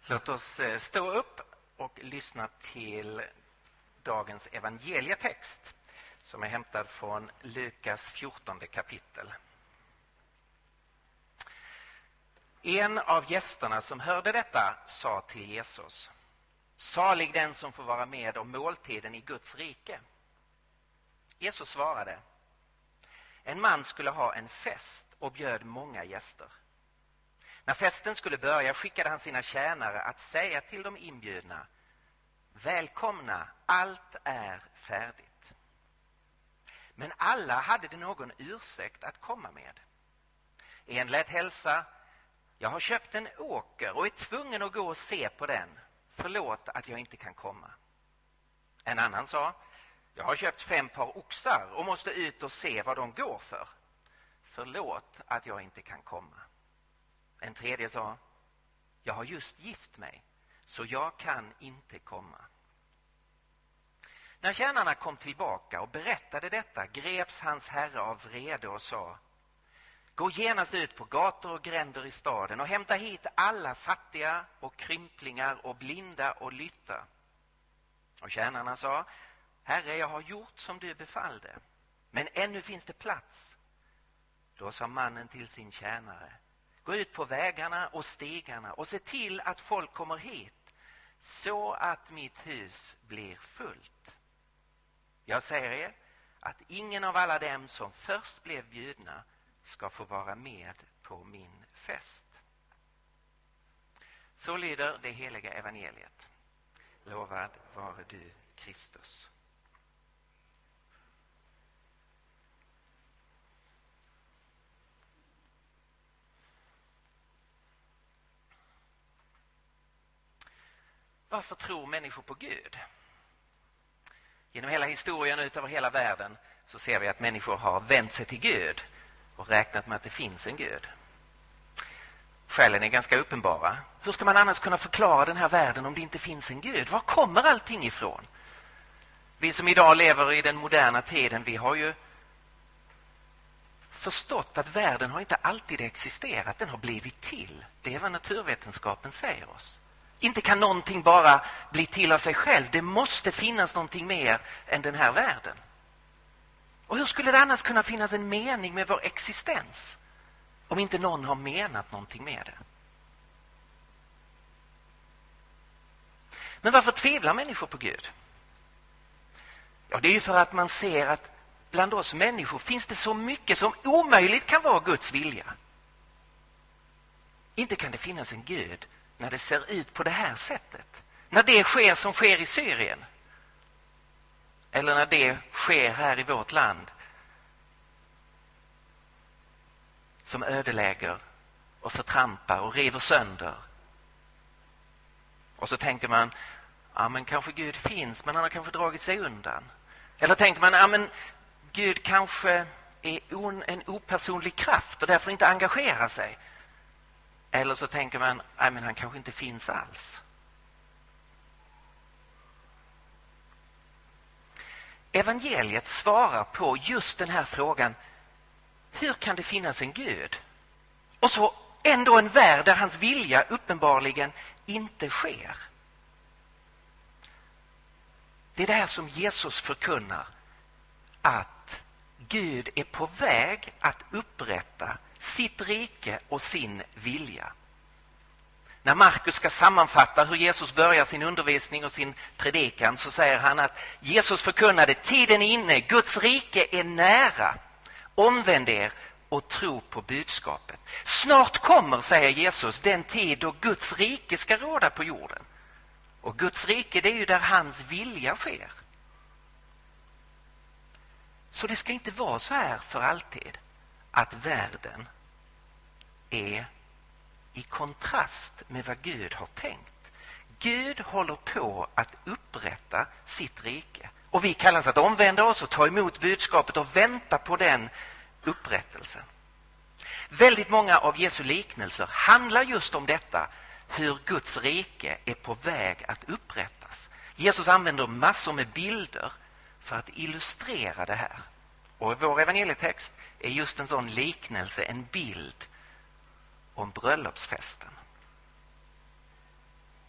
Låt oss stå upp och lyssna till dagens evangelietext som är hämtad från Lukas 14 kapitel. En av gästerna som hörde detta sa till Jesus: "Salig den som får vara med om måltiden i Guds rike." Jesus svarade: "En man skulle ha en fest och bjöd många gäster. När festen skulle börja skickade han sina tjänare att säga till de inbjudna: Välkomna, allt är färdigt. Men alla hade det någon ursäkt att komma med. En lät hälsa: Jag har köpt en åker och är tvungen att gå och se på den. Förlåt att jag inte kan komma. En annan sa: Jag har köpt 5 par oxar och måste ut och se vad de går för. Förlåt att jag inte kan komma. En tredje sa: Jag har just gift mig, så jag kan inte komma. När tjänarna kom tillbaka och berättade detta greps hans herre av vrede och sa: Gå genast ut på gator och gränder i staden och hämta hit alla fattiga och krymplingar och blinda och lytta. Och tjänarna sa: Herre, jag har gjort som du befallde, men ännu finns det plats. Då sa mannen till sin tjänare: Gå ut på vägarna och stigarna och se till att folk kommer hit, så att mitt hus blir fullt. Jag säger er att ingen av alla dem som först blev bjudna ska få vara med på min fest. Så lyder det heliga evangeliet. Lovad vare du, Kristus. Varför tror människor på Gud? Genom hela historien ut över hela världen så ser vi att människor har vänt sig till Gud och räknat med att det finns en Gud. Skälen är ganska uppenbara. Hur ska man annars kunna förklara den här världen om det inte finns en Gud? Var kommer allting ifrån? Vi som idag lever i den moderna tiden, vi har ju förstått att världen har inte alltid existerat. Den har blivit till. Det är vad naturvetenskapen säger oss. Inte kan någonting bara bli till av sig själv. Det måste finnas någonting mer än den här världen. Och hur skulle det annars kunna finnas en mening med vår existens om inte någon har menat någonting med det? Men varför tvivlar människor på Gud? Ja, det är ju för att man ser att bland oss människor finns det så mycket som omöjligt kan vara Guds vilja. Inte kan det finnas en Gud när det ser ut på det här sättet. När det sker som sker i Syrien. Eller när det sker här i vårt land. Som ödelägger och förtrampar och river sönder. Och så tänker man: ja, men kanske Gud finns, men han har kanske dragit sig undan. Eller tänker man: ja, men Gud kanske är en opersonlig kraft och därför inte engagerar sig. Eller så tänker man: nej, men han kanske inte finns alls. Evangeliet svarar på just den här frågan: hur kan det finnas en Gud? Och så ändå en värld där hans vilja uppenbarligen inte sker. Det är det här som Jesus förkunnar, att Gud är på väg att upprätta sitt rike och sin vilja. När Markus ska sammanfatta hur Jesus börjar sin undervisning och sin predikan så säger han att Jesus förkunnade: tiden är inne, Guds rike är nära. Omvänd er och tro på budskapet. Snart kommer, säger Jesus, den tid då Guds rike ska råda på jorden. Och Guds rike, det är ju där hans vilja sker. Så det ska inte vara så här för alltid att världen är i kontrast med vad Gud har tänkt. Gud håller på att upprätta sitt rike. Och vi kallas att omvända oss och ta emot budskapet och vänta på den upprättelsen. Väldigt många av Jesu liknelser handlar just om detta, hur Guds rike är på väg att upprättas. Jesus använder massor med bilder för att illustrera det här. Och vår evangelietext är just en sån liknelse, en bild om bröllopsfesten.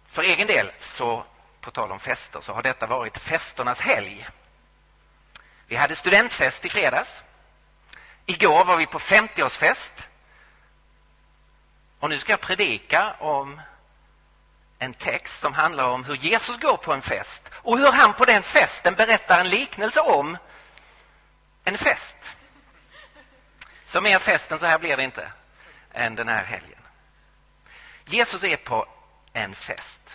För egen del, så på tal om fester, så har detta varit festernas helg. Vi hade studentfest i fredags. Igår var vi på 50-årsfest. Och nu ska jag predika om en text som handlar om hur Jesus går på en fest. Och hur han på den festen berättar en liknelse om en fest. Så mer festen så här blir det inte än den här helgen. Jesus är på en fest.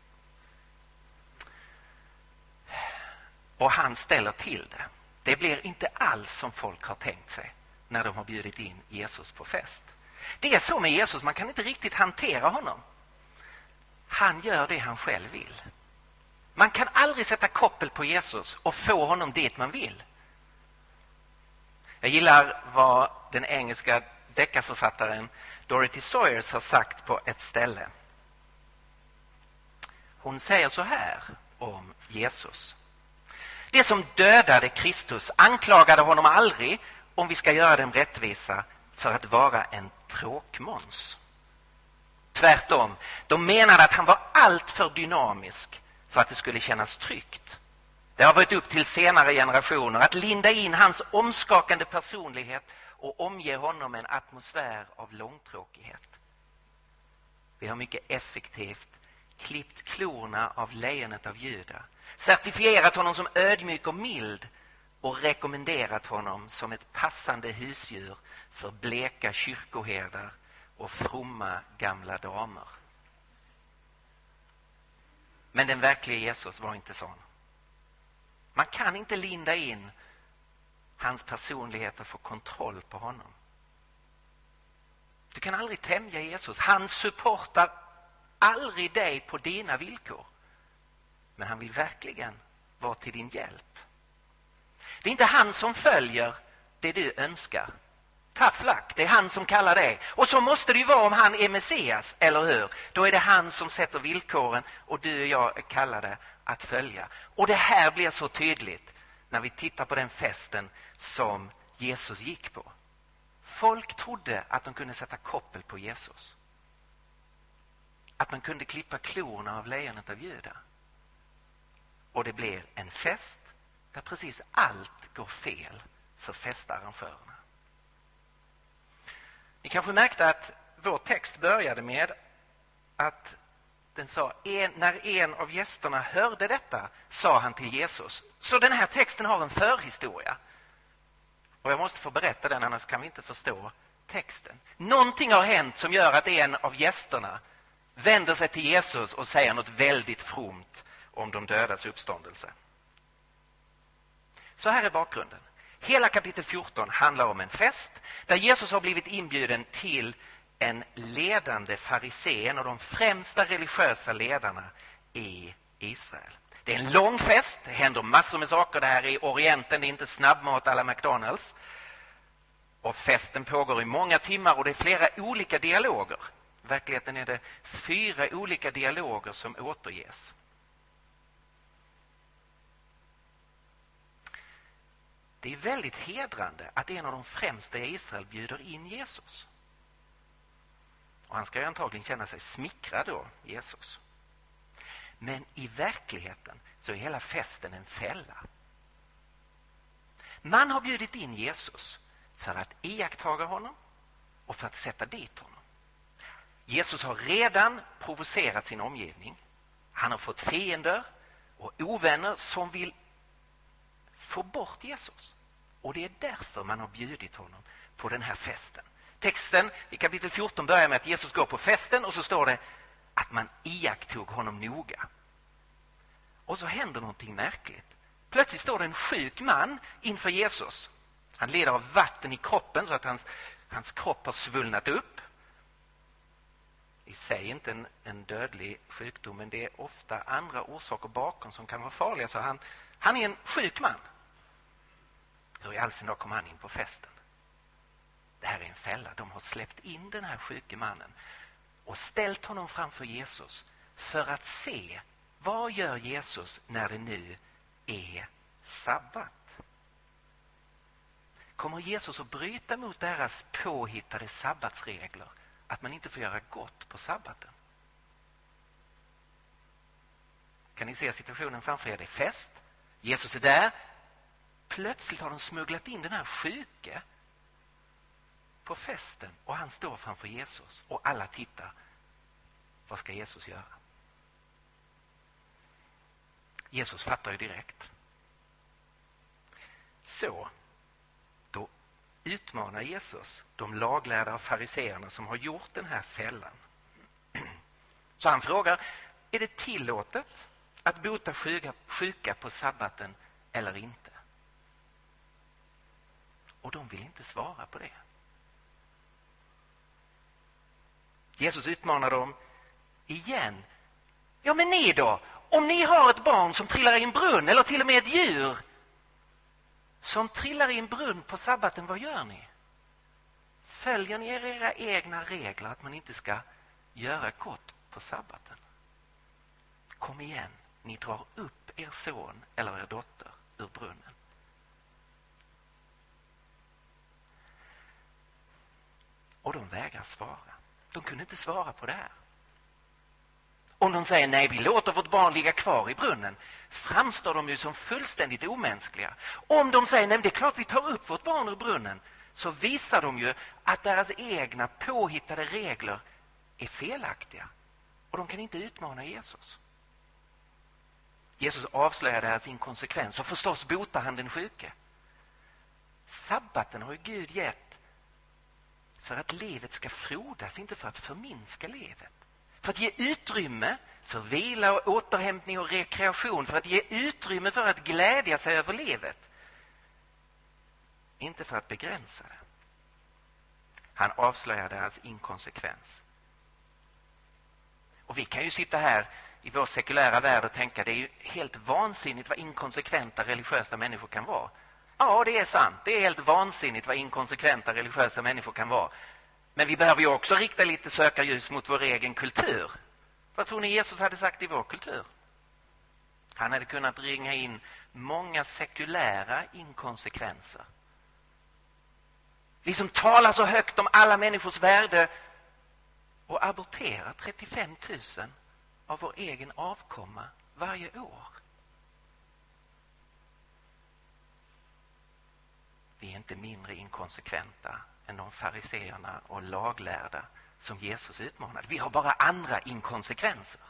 Och han ställer till det. Det blir inte alls som folk har tänkt sig när de har bjudit in Jesus på fest. Det är så med Jesus, man kan inte riktigt hantera honom. Han gör det han själv vill. Man kan aldrig sätta koppel på Jesus och få honom dit man vill. Jag gillar vad den engelska deckarförfattaren Dorothy Sayers har sagt på ett ställe. Hon säger så här om Jesus. Det som dödade Kristus anklagade honom aldrig, om vi ska göra dem rättvisa, för att vara en tråkmåns. Tvärtom, de menade att han var allt för dynamisk för att det skulle kännas tryggt. Det har varit upp till senare generationer att linda in hans omskakande personlighet och omge honom en atmosfär av långtråkighet. Vi har mycket effektivt klippt klorna av lejonet av Juda, certifierat honom som ödmjuk och mild och rekommenderat honom som ett passande husdjur för bleka kyrkoherdar och fromma gamla damer. Men den verkliga Jesus var inte sån. Man kan inte linda in hans personlighet och få kontroll på honom. Du kan aldrig tämja Jesus. Han supportar aldrig dig på dina villkor. Men han vill verkligen vara till din hjälp. Det är inte han som följer det du önskar. Tough luck, det är han som kallar dig. Och så måste det ju vara om han är Messias, eller hur? Då är det han som sätter villkoren och du och jag är kallade att följa. Och det här blir så tydligt när vi tittar på den festen som Jesus gick på. Folk trodde att de kunde sätta koppel på Jesus. Att man kunde klippa klorna av lejonet av Juda. Och det blir en fest där precis allt går fel för festarrangörerna. Ni kanske märkte att vår text började med att den sa, när en av gästerna hörde detta, sa han till Jesus. Så den här texten har en förhistoria. Och jag måste få berätta den, annars kan vi inte förstå texten. Någonting har hänt som gör att en av gästerna vänder sig till Jesus och säger något väldigt fromt om de dödas uppståndelse. Så här är bakgrunden. Hela kapitel 14 handlar om en fest där Jesus har blivit inbjuden till en ledande farisé, en av de främsta religiösa ledarna i Israel. Det är en lång fest, det händer massor med saker. Det här är i Orienten, det är inte snabbmat alla McDonalds. Och festen pågår i många timmar och det är flera olika dialoger. I verkligheten är det 4 olika dialoger som återges. Det är väldigt hedrande att en av de främsta i Israel bjuder in Jesus. Och han ska ju antagligen känna sig smickrad då, Jesus. Men i verkligheten så är hela festen en fälla. Man har bjudit in Jesus för att iakttaga honom och för att sätta dit honom. Jesus har redan provocerat sin omgivning. Han har fått fiender och ovänner som vill få bort Jesus. Och det är därför man har bjudit honom på den här festen. Texten i kapitel 14 börjar med att Jesus går på festen och så står det att man iakttog honom noga. Och så händer någonting märkligt. Plötsligt står det en sjuk man inför Jesus. Han lider av vatten i kroppen så att hans kropp har svullnat upp. I sig inte en dödlig sjukdom, men det är ofta andra orsaker bakom som kan vara farliga. Så han är en sjuk man. Hur i all sin dag kom han in på festen? Det här är en fälla. De har släppt in den här sjuke mannen och ställt honom framför Jesus för att se vad gör Jesus när det nu är sabbat. Kommer Jesus att bryta mot deras påhittade sabbatsregler att man inte får göra gott på sabbaten? Kan ni se situationen framför er? Det är fest. Jesus är där. Plötsligt har de smugglat in den här sjuke på festen och han står framför Jesus och alla tittar. Vad ska Jesus göra? Jesus fattar ju direkt. Så, då utmanar Jesus de laglärda och fariseerna som har gjort den här fällan. Så han frågar, är det tillåtet att bota sjuka på sabbaten eller inte? Och de vill inte svara på det. Jesus utmanar dem igen. Ja, men ni då? Om ni har ett barn som trillar i en brunn eller till och med ett djur som trillar i en brunn på sabbaten, vad gör ni? Följer ni era egna regler att man inte ska göra gott på sabbaten? Kom igen, ni drar upp er son eller er dotter ur brunnen. Och de vägrar svara. De kunde inte svara på det här. Om de säger nej, vi låter vårt barn ligga kvar i brunnen, framstår de ju som fullständigt omänskliga. Om de säger nej, det är klart vi tar upp vårt barn ur brunnen, så visar de ju att deras egna påhittade regler är felaktiga. Och de kan inte utmana Jesus. Jesus avslöjar deras inkonsekvens och förstås botar han den sjuke. Sabbaten har ju Gud gett för att livet ska frodas, inte för att förminska livet. För att ge utrymme för vila och återhämtning och rekreation. För att ge utrymme för att glädja sig över livet. Inte för att begränsa det. Han avslöjar deras inkonsekvens. Och vi kan ju sitta här i vår sekulära värld och tänka, det är ju helt vansinnigt vad inkonsekventa religiösa människor kan vara. Ja, det är sant. Det är helt vansinnigt vad inkonsekventa religiösa människor kan vara. Men vi behöver ju också rikta lite sökarljus mot vår egen kultur. Vad tror ni Jesus hade sagt i vår kultur? Han hade kunnat ringa in många sekulära inkonsekvenser. Vi som talar så högt om alla människors värde och aborterar 35 000 av vår egen avkomma varje år. Vi är inte mindre inkonsekventa än de fariseerna och laglärda som Jesus utmanade. Vi har bara andra inkonsekvenser.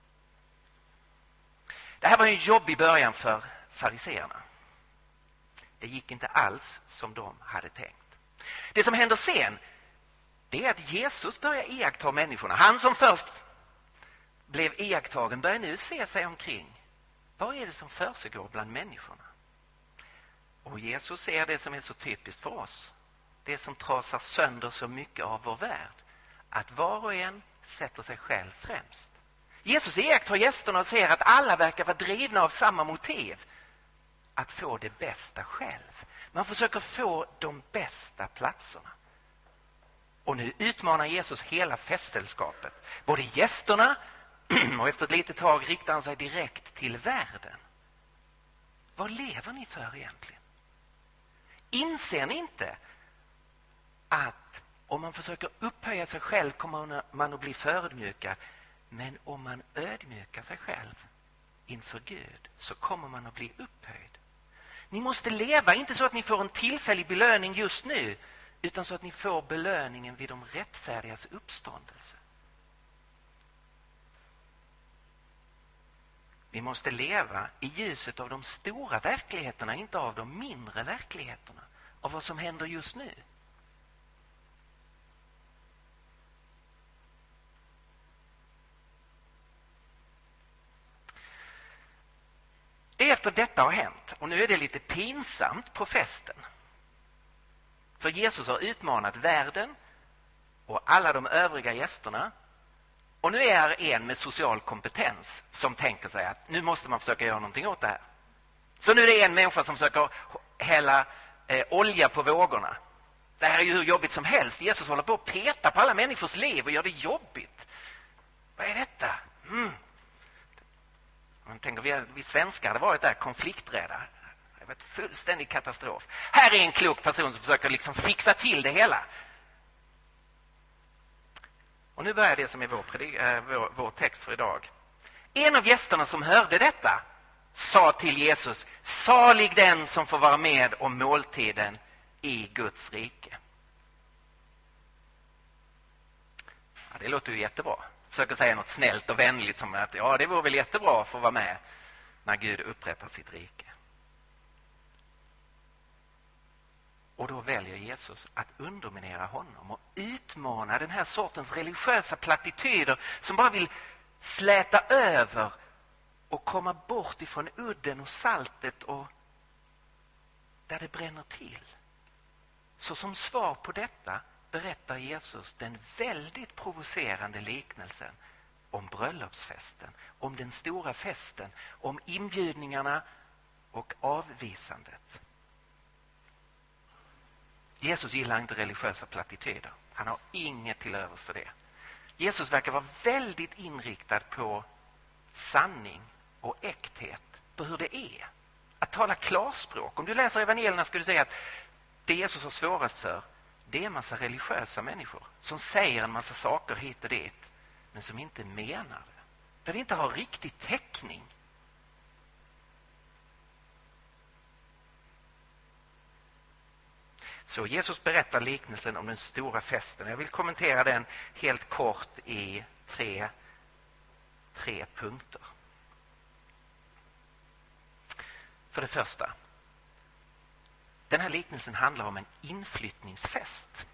Det här var en jobbig början för fariseerna. Det gick inte alls som de hade tänkt. Det som händer sen, det är att Jesus börjar iaktta människorna. Han som först blev iakttagen börjar nu se sig omkring. Vad är det som försiggår bland människorna? Och Jesus ser det som är så typiskt för oss. Det som trasar sönder så mycket av vår värld. Att var och en sätter sig själv främst. Jesus iakttar gästerna och ser att alla verkar vara drivna av samma motiv. Att få det bästa själv. Man försöker få de bästa platserna. Och nu utmanar Jesus hela festsällskapet. Både gästerna och efter ett litet tag riktar han sig direkt till världen. Vad lever ni för egentligen? Inser ni inte att om man försöker upphöja sig själv kommer man att bli förödmjukad. Men om man ödmjukar sig själv inför Gud så kommer man att bli upphöjd. Ni måste leva, inte så att ni får en tillfällig belöning just nu, utan så att ni får belöningen vid de rättfärdigas uppståndelse. Vi måste leva i ljuset av de stora verkligheterna, inte av de mindre verkligheterna, av vad som händer just nu. Det är efter detta har hänt, och nu är det lite pinsamt på festen. För Jesus har utmanat världen och alla de övriga gästerna. Och nu är en med social kompetens som tänker sig att nu måste man försöka göra någonting åt det här. Så nu är det en människa som försöker hälla olja på vågorna. Det här är ju hur jobbigt som helst. Jesus håller på att peta på alla människors liv och gör det jobbigt. Vad är detta? Man tänker, vi svenskar hade varit där konflikträdda. Det var ett fullständig katastrof. Här är en klok person som försöker liksom fixa till det hela. Och nu börjar det som är vår text för idag. En av gästerna som hörde detta sa till Jesus: salig den som får vara med om måltiden i Guds rike. Ja, det låter ju jättebra. Försöker säga något snällt och vänligt som att ja, det vore väl jättebra att få vara med när Gud upprättar sitt rike. Och då väljer Jesus att underminera honom och utmana den här sortens religiösa plattityder som bara vill släta över och komma bort ifrån udden och saltet och där det bränner till. Så som svar på detta berättar Jesus den väldigt provocerande liknelsen om bröllopsfesten, om den stora festen, om inbjudningarna och avvisandet. Jesus gillar inte religiösa plattityder. Han har inget till övers för det. Jesus verkar vara väldigt inriktad på sanning och äkthet, på hur det är. Att tala klarspråk. Om du läser evangelierna skulle du säga att det Jesus har svårast för, det är en massa religiösa människor som säger en massa saker hit och dit, men som inte menar det. Där det inte har riktig täckning. Så Jesus berättar liknelsen om den stora festen. Jag vill kommentera den helt kort i tre punkter. För det första, den här liknelsen handlar om en inflyttningsfest.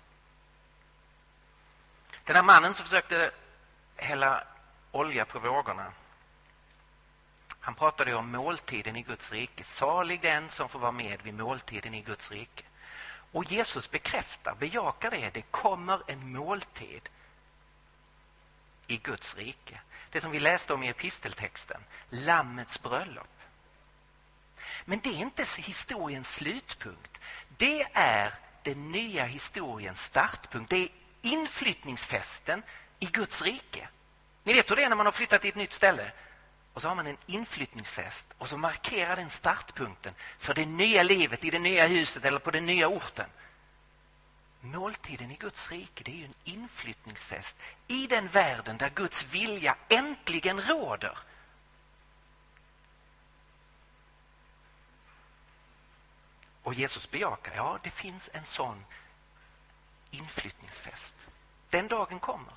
Den här mannen som försökte hälla olja på vågorna, han pratade om måltiden i Guds rike. Salig den som får vara med vid måltiden i Guds rike. Och Jesus bejakar det. Det kommer en måltid i Guds rike. Det som vi läste om i episteltexten, Lammets bröllop. Men det är inte historiens slutpunkt. Det är den nya historiens startpunkt. Det är inflyttningsfesten i Guds rike. Ni vet hur det är när man har flyttat till ett nytt ställe. Och så har man en inflyttningsfest och så markerar den startpunkten för det nya livet i det nya huset eller på den nya orten. Måltiden i Guds rike, det är ju en inflyttningsfest i den världen där Guds vilja äntligen råder. Och Jesus bejakar, ja, det finns en sån inflyttningsfest. Den dagen kommer.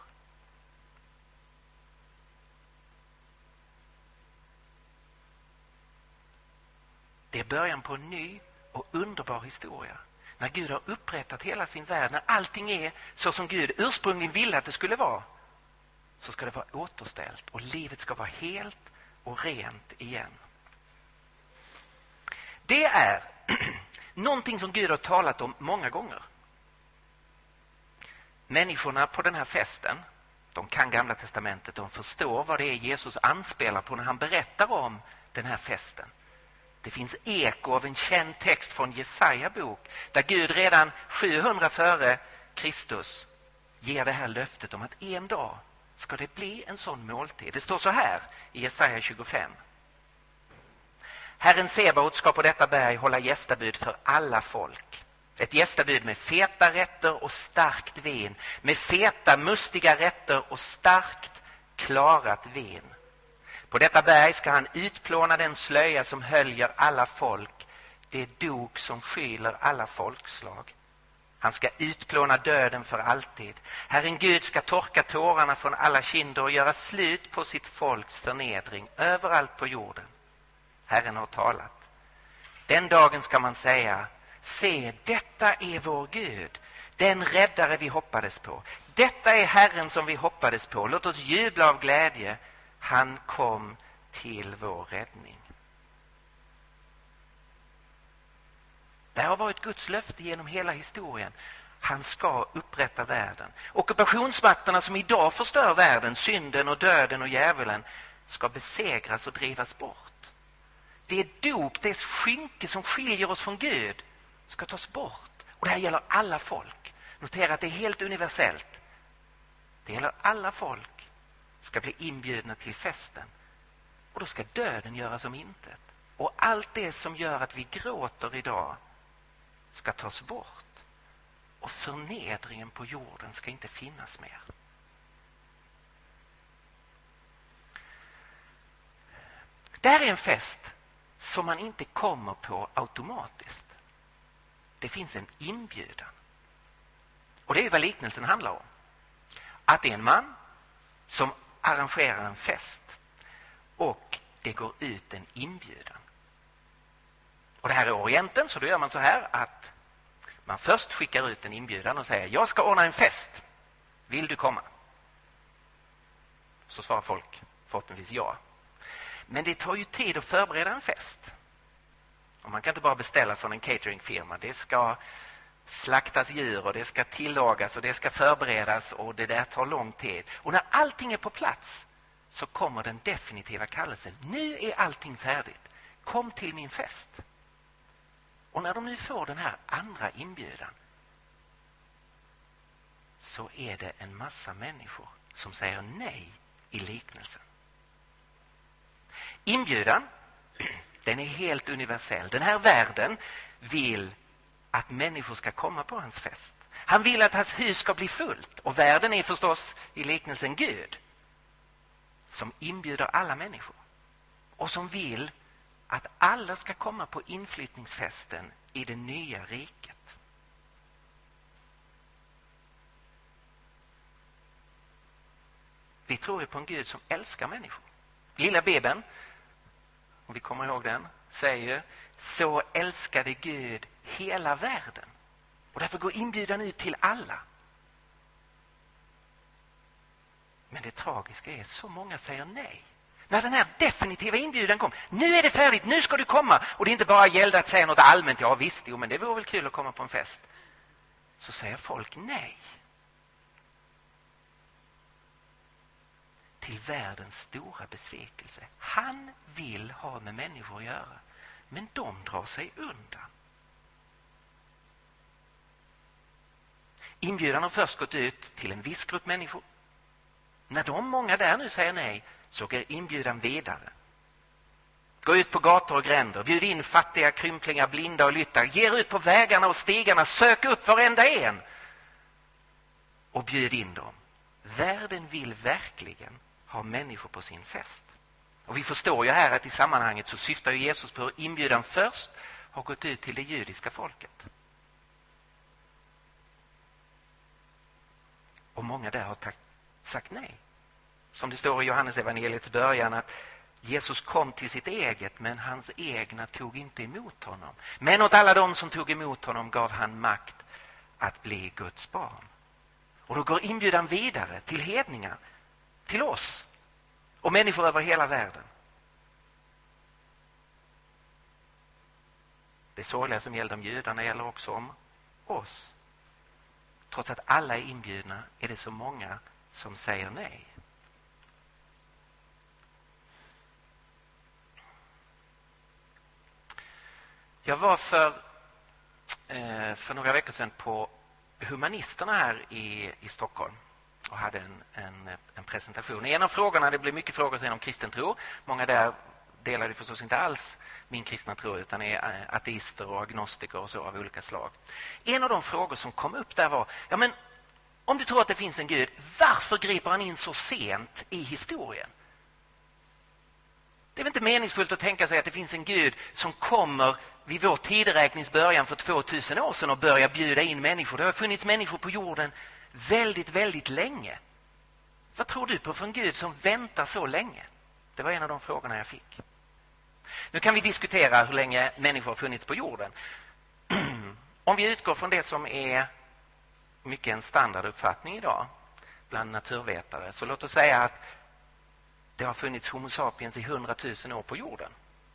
Det är början på en ny och underbar historia. När Gud har upprättat hela sin värld, när allting är så som Gud ursprungligen ville att det skulle vara, så ska det vara återställt och livet ska vara helt och rent igen. Det är någonting som Gud har talat om många gånger. Människorna på den här festen, de kan Gamla testamentet, de förstår vad det är Jesus anspelar på när han berättar om den här festen. Det finns eko av en känd text från Jesaja bok där Gud redan 700 före Kristus ger det här löftet om att en dag ska det bli en sån måltid. Det står så här i Jesaja 25. Herren Sebaot ska på detta berg hålla gästabud för alla folk. Ett gästabud med feta rätter och starkt vin. Med feta, mustiga rätter och starkt klarat vin. På detta berg ska han utplåna den slöja som höljer alla folk. Det dok som skyler alla folkslag. Han ska utplåna döden för alltid. Herren Gud ska torka tårarna från alla kinder och göra slut på sitt folks förnedring överallt på jorden. Herren har talat. Den dagen ska man säga: se, detta är vår Gud, den räddare vi hoppades på. Detta är Herren som vi hoppades på. Låt oss jubla av glädje. Han kom till vår räddning. Det har varit Guds löfte genom hela historien. Han ska upprätta världen. Ockupationsmakterna som idag förstör världen, synden och döden och djävulen, ska besegras och drivas bort. Det dop, det skynke som skiljer oss från Gud, ska tas bort. Och det här gäller alla folk. Notera att det är helt universellt. Det gäller alla folk. Ska bli inbjudna till festen. Och då ska döden göras om intet. Och allt det som gör att vi gråter idag ska tas bort. Och förnedringen på jorden ska inte finnas mer. Det här är en fest som man inte kommer på automatiskt. Det finns en inbjudan. Och det är vad liknelsen handlar om. Att det är en man som arrangerar en fest och det går ut en inbjudan. Och det här är Orienten, så då gör man så här att man först skickar ut en inbjudan och säger: jag ska ordna en fest. Vill du komma? Så svarar folk förhoppningsvis ja. Men det tar ju tid att förbereda en fest. Och man kan inte bara beställa från en cateringfirma. Det ska slaktas djur och det ska tillagas och det ska förberedas och det där tar lång tid. Och när allting är på plats så kommer den definitiva kallelsen. Nu är allting färdigt. Kom till min fest. Och när de nu får den här andra inbjudan så är det en massa människor som säger nej i liknelsen. Inbjudan, den är helt universell. Den här världen vill att människor ska komma på hans fest. Han vill att hans hus ska bli fullt. Och världen är förstås i liknelsen Gud som inbjuder alla människor. Och som vill att alla ska komma på inflyttningsfesten i det nya riket. Vi tror ju på en Gud som älskar människor. Lilla Bibeln, om vi kommer ihåg den, säger: så älskade Gud hela världen. Och därför går inbjudan ut till alla. Men det tragiska är att så många säger nej. När den här definitiva inbjudan kom, nu är det färdigt, nu ska du komma. Och det inte bara gällde att säga något allmänt, ja visst, jo men det vore väl kul att komma på en fest. Så säger folk nej. Till världens stora besvikelse. Han vill ha med människor att göra. Men de drar sig undan. Inbjudan har först gått ut till en viss grupp människor. När de många där nu säger nej så går inbjudan vidare. Gå ut på gator och gränder. Bjud in fattiga, krymplingar, blinda och lytta. Ge ut på vägarna och stigarna. Sök upp varenda en. Och bjud in dem. Världen vill verkligen ha människor på sin fest. Och vi förstår ju här att i sammanhanget så syftar ju Jesus på hur inbjudan först har gått ut till det judiska folket. Och många där har sagt nej. Som det står i Johannes evangeliets början att Jesus kom till sitt eget men hans egna tog inte emot honom. Men åt alla de som tog emot honom gav han makt att bli Guds barn. Och då går inbjudan vidare till hedningar, till oss och människor över hela världen. Det sorgliga som gäller om judarna gäller också om oss. Trots att alla är inbjudna är det så många som säger nej. Jag var för några veckor sedan på Humanisterna här i Stockholm och hade en presentation. En av frågorna, det blev mycket frågor sen om kristen tro. Många där delade förstås inte alls min kristna tro utan är ateister och agnostiker och så av olika slag. En av de frågor som kom upp där var: ja men om du tror att det finns en Gud, varför griper han in så sent i historien? Det är väl inte meningsfullt att tänka sig att det finns en Gud som kommer vid vår tideräknings början för 2000 år sedan och börjar bjuda in människor. Det har funnits människor på jorden väldigt, väldigt länge. Vad tror du på för en Gud som väntar så länge? Det var en av de frågorna jag fick. Nu kan vi diskutera hur länge människor har funnits på jorden. Om vi utgår från det som är mycket en standarduppfattning idag bland naturvetare, så låt oss säga att det har funnits Homo sapiens i 100 000 år på jorden.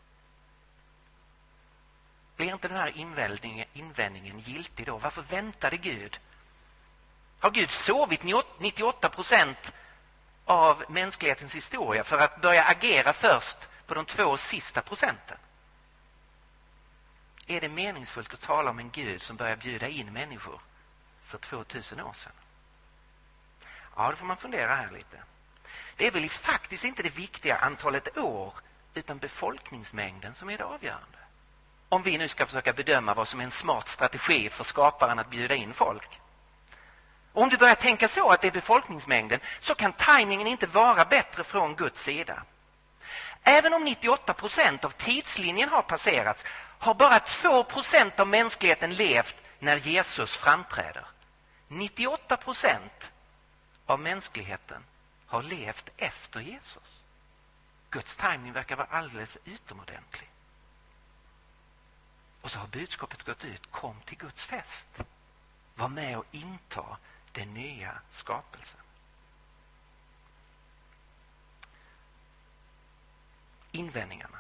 Blir inte den här invändningen giltig då? Varför väntade Gud? Har Gud sovit 98% av mänsklighetens historia för att börja agera först på de 2 sista procenten? Är det meningsfullt att tala om en Gud som börjar bjuda in människor för 2000 år sedan? Ja, då får man fundera här lite. Det är väl faktiskt inte det viktiga antalet år utan befolkningsmängden som är det avgörande. Om vi nu ska försöka bedöma vad som är en smart strategi för skaparen att bjuda in folk. Och om du börjar tänka så att det är befolkningsmängden så kan tajmingen inte vara bättre från Guds sida. Även om 98% av tidslinjen har passerats har bara 2% av mänskligheten levt när Jesus framträder. 98% av mänskligheten har levt efter Jesus. Guds timing verkar vara alldeles utomordentlig. Och så har budskapet gått ut: kom till Guds fest. Var med och inta den nya skapelsen. Invändningarna.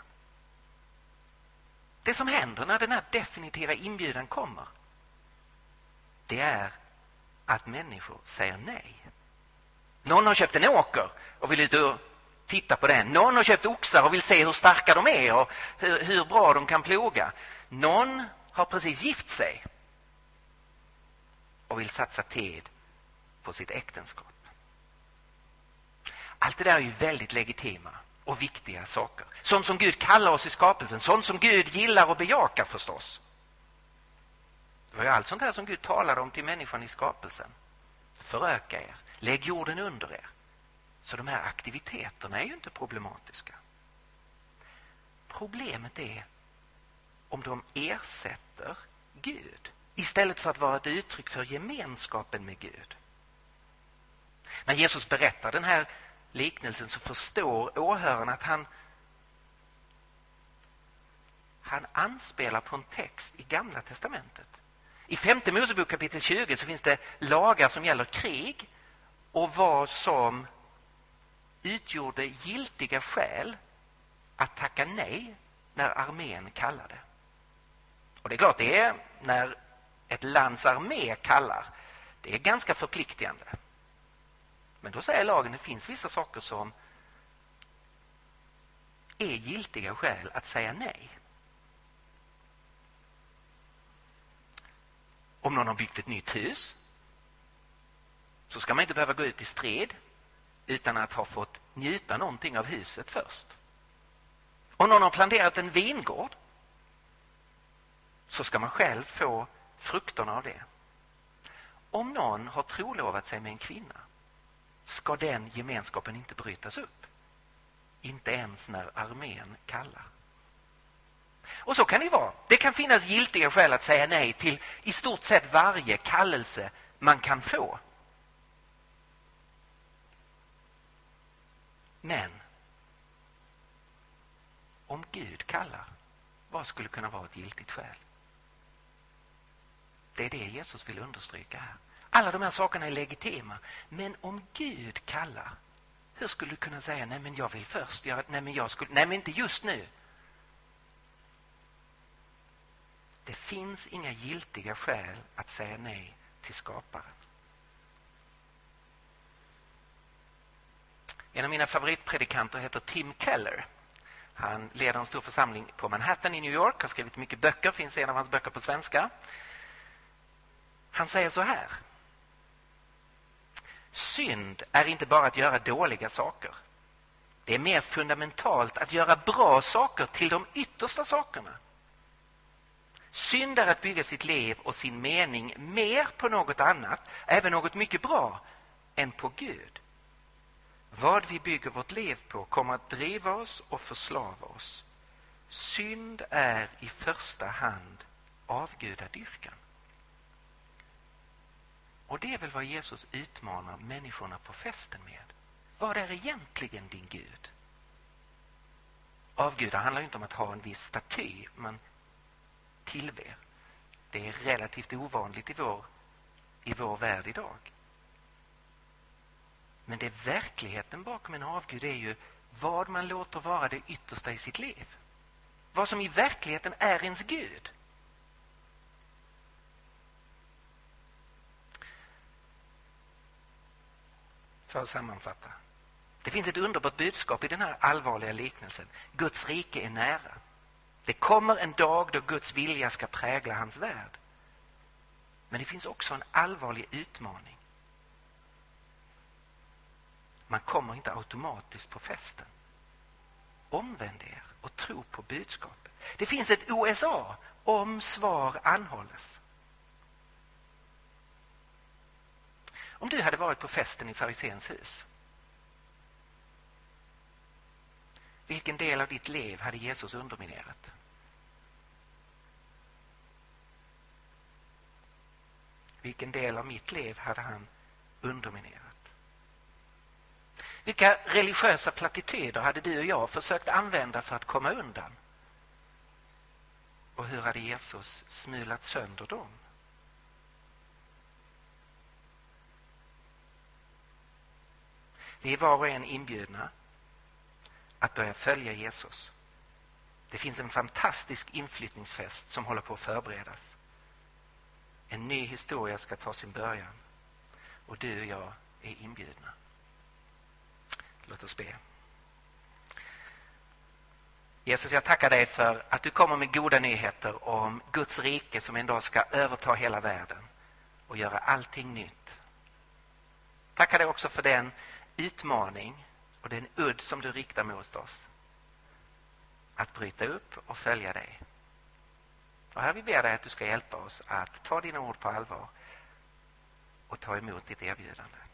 Det som händer när den här definitiva inbjudan kommer, det är att människor säger nej. Någon har köpt en åker och vill ut och titta på den. Någon har köpt oxar och vill se hur starka de är och hur bra de kan ploga. Någon har precis gift sig och vill satsa tid på sitt äktenskap. Allt det där är ju väldigt legitima och viktiga saker. Sånt som Gud kallar oss i skapelsen. Sånt som Gud gillar och bejakar förstås. Det var ju allt sånt här som Gud talade om till människan i skapelsen. Föröka er. Lägg jorden under er. Så de här aktiviteterna är ju inte problematiska. Problemet är om de ersätter Gud istället för att vara ett uttryck för gemenskapen med Gud. När Jesus berättar den här liknelsen så förstår åhörarna att han anspelar på en text i Gamla testamentet. I 5:e Mosebok kapitel 20 så finns det lagar som gäller krig och vad som utgjorde giltiga skäl att tacka nej när armén kallade. Och det är klart, det är när ett lands armé kallar, det är ganska förpliktigande. Men då säger lagen att det finns vissa saker som är giltiga skäl att säga nej. Om någon har byggt ett nytt hus så ska man inte behöva gå ut i strid utan att ha fått njuta någonting av huset först. Om någon har planterat en vingård så ska man själv få frukterna av det. Om någon har trolovat sig med en kvinna ska den gemenskapen inte brytas upp. Inte ens när armén kallar. Och så kan det vara. Det kan finnas giltiga skäl att säga nej till i stort sett varje kallelse man kan få. Men om Gud kallar, vad skulle kunna vara ett giltigt skäl? Det är det Jesus vill understryka här. Alla de här sakerna är legitima. Men om Gud kallar, hur skulle du kunna säga nej men jag vill först, nej men inte just nu. Det finns inga giltiga skäl att säga nej till skaparen. En av mina favoritpredikanter heter Tim Keller. Han leder en stor församling på Manhattan i New York. Har skrivit mycket böcker, finns en av hans böcker på svenska. Han säger så här: synd är inte bara att göra dåliga saker. Det är mer fundamentalt att göra bra saker till de yttersta sakerna. Synd är att bygga sitt liv och sin mening mer på något annat, även något mycket bra, än på Gud. Vad vi bygger vårt liv på kommer att driva oss och förslava oss. Synd är i första hand avgudadyrkan. Och det är väl vad Jesus utmanar människorna på festen med. Vad är egentligen din Gud? Avgudar handlar inte om att ha en viss staty man tillber. Det är relativt ovanligt i vår värld idag. Men det är verkligheten bakom en avgud är ju vad man låter vara det yttersta i sitt liv. Vad som i verkligheten är ens Gud. För att sammanfatta. Det finns ett underbart budskap i den här allvarliga liknelsen. Guds rike är nära. Det kommer en dag då Guds vilja ska prägla hans värld. Men det finns också en allvarlig utmaning. Man kommer inte automatiskt på festen. Omvänd er och tro på budskapet. Det finns ett OSA om svar anhålles. Om du hade varit på festen i fariséns hus, Vilken del av ditt liv hade Jesus underminerat? Vilken del av mitt liv hade han underminerat? Vilka religiösa plattityder hade du och jag försökt använda för att komma undan? Och hur hade Jesus smulat sönder dem? Vi är var och en inbjudna att börja följa Jesus. Det finns en fantastisk inflyttningsfest som håller på att förberedas. En ny historia ska ta sin början. Och du och jag är inbjudna. Låt oss be. Jesus, jag tackar dig för att du kommer med goda nyheter om Guds rike som en dag ska överta hela världen och göra allting nytt. Tackar dig också för den utmaning och den udd som du riktar mot oss. Att bryta upp och följa dig. Och här vi ber dig att du ska hjälpa oss att ta dina ord på allvar och ta emot ditt erbjudande.